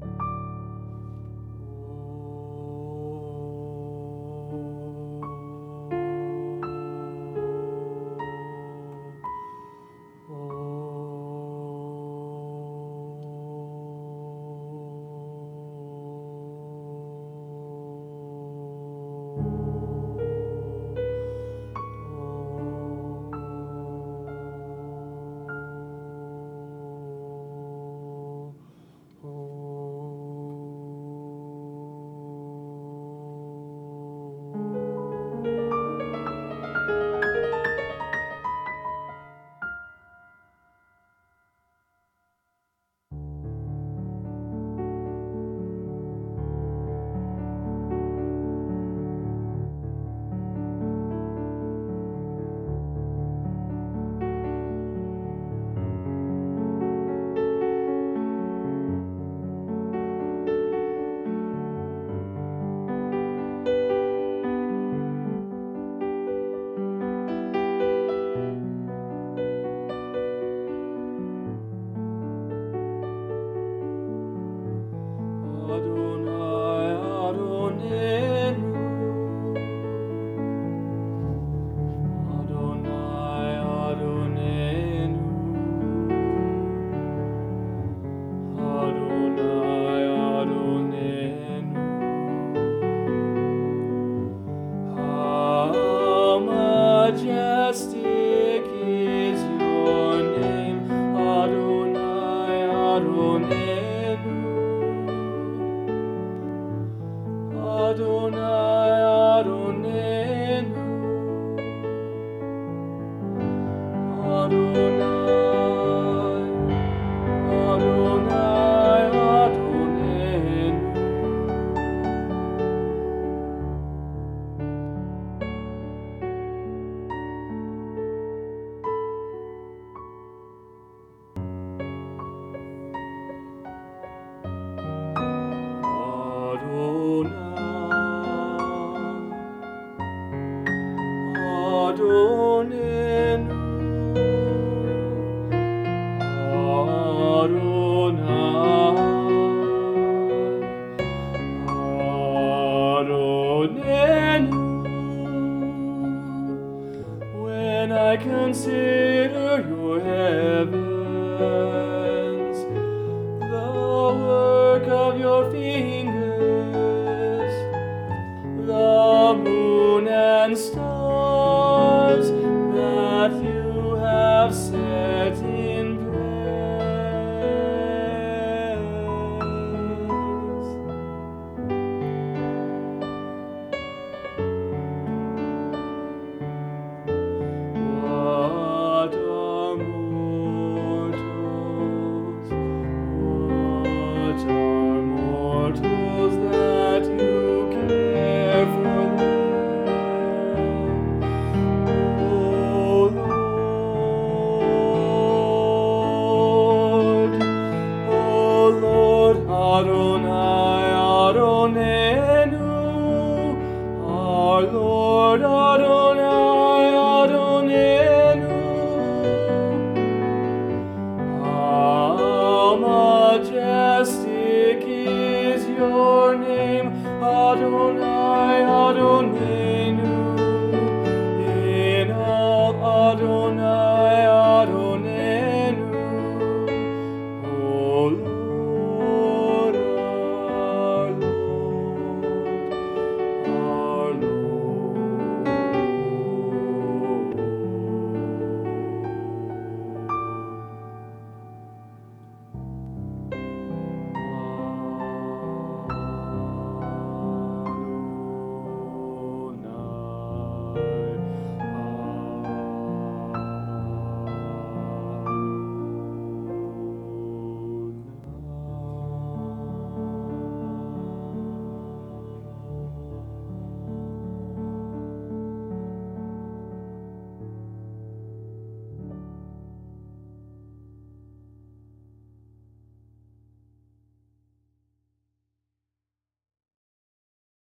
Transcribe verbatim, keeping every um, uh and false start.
Majestic is your name, Adonai, Adonenu. Adonai, Adonenu. Adonai, Adonai, Adonenu. Adonenu, Adonenu. When I consider your heavens, the work of your fingers, the moon and stars that you have set in place. What are mortals? What are mortals that you care for them? O Lord, O Lord, Adonai, Adonenu, our Lord, Adonai, Adonenu. How majestic is your name, Adonai, Adonai.